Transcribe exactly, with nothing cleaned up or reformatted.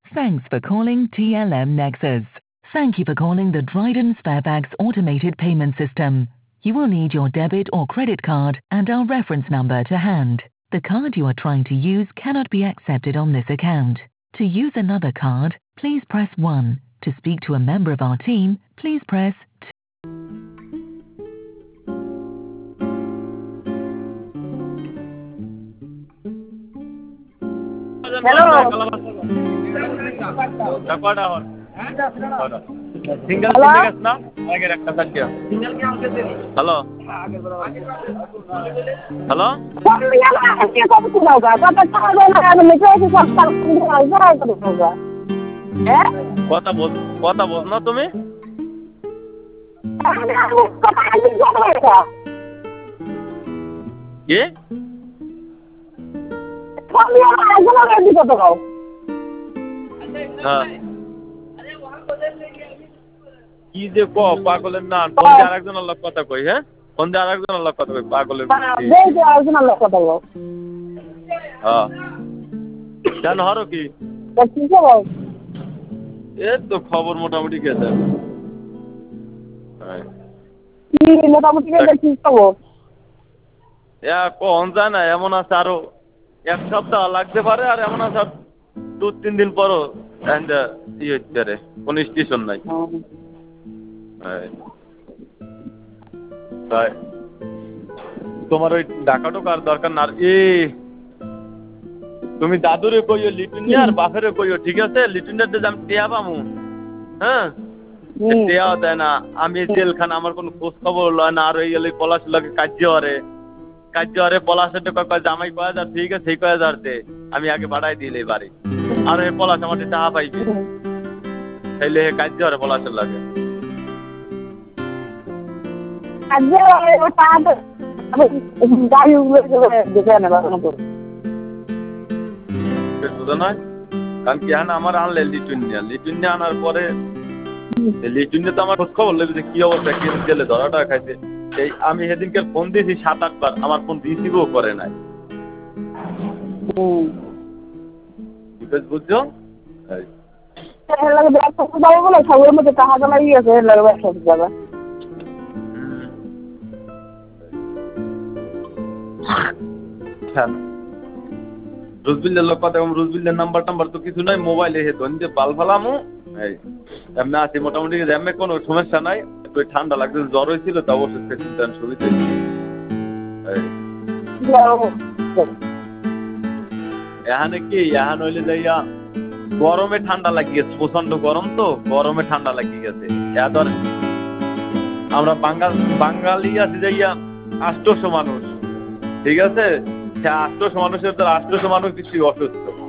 Thanks for calling T L M Nexus. Thank you for calling the Dryden Sparebags automated payment system. You will need your debit or credit card and our reference number to hand. The card you are trying to use cannot be accepted on this account. To use another card, please press one. To speak to a member of our team, please press two. Hello. Single Hello? Single না আগের একটা সাথে hello hello কথা বল কথা বল না তুমি কি হ্যাঁ কি যে ক পাগলের না ফোন দিয়ে আরেকজনের লোক কথা কই হ্যাঁ ফোন দিয়ে আরেকজনের লোক কথা কই পাগলের হ্যাঁ কেন হরো কি এ তো খবর মোটামুটি গেছে মোটামুটি কি খবর কখন যায় না এমন আছে আরো এক সপ্তাহ লাগতে পারে আর এমন আছে দু তিন দিন পরও ইয়ে হচ্ছে রে কোনো স্টেশন নাই তাই তোমার ওই ঢাকা ঢোকার দরকার না এ তুমি দাদুরে কইও লিটুনিয়া আর বাপেরে কইও ঠিক আছে লিটুনিয়ার যে আমি টেয়া পামু হ্যাঁ টেয়াও দেয় না আমি জেলখানা আমার কোনো খোঁজ খবর লয় না আর ওই গেলে পলাশ লাগে কার্য হরে কার্য হরে পলাশের কয় জামাই কয় হাজার ঠিক আছে সেই কয় হাজার দে আমি আগে বাড়াই দিলে বাড়ি আর এই পলাশ আমার টাকা পাইবে তাইলে কার্য হরে পলাশের লাগে কারণ কি হ্যাঁ আমার আনলে লিটুনিয়া লিটুনিয়া আনার পরে লিটুনিয়া তো আমার খোঁজ খবর লেগে যে কি অবস্থা কি গেলে ধরাটা খাইছে এই আমি সেদিনকে ফোন দিয়েছি সাত আটবার আমার ফোন রিসিভও করে নাই বুঝছো রুজবিল্লের লোক কথা রুজবিল্লের নাম্বার টাম্বার তো কিছু নাই মোবাইলে হে ধন দিয়ে পাল ফালামু এই এমনি আছি মোটামুটি এমনি কোনো সমস্যা নাই একটু ঠান্ডা লাগছে জ্বর হয়েছিল তা ওষুধ খেয়েছি তার সুবিধা এখানে কি এখানে হইলে যাইয়া গরমে ঠান্ডা লাগিয়েছে প্রচন্ড গরম তো গরমে ঠান্ডা লাগিয়ে গেছে এত আমরা বাঙাল বাঙালি আছি যাইয়া আষ্টশো মানুষ ঠিক আছে আষ্টশো মানুষের তো আষ্টশো মানুষ কিছু অসুস্থ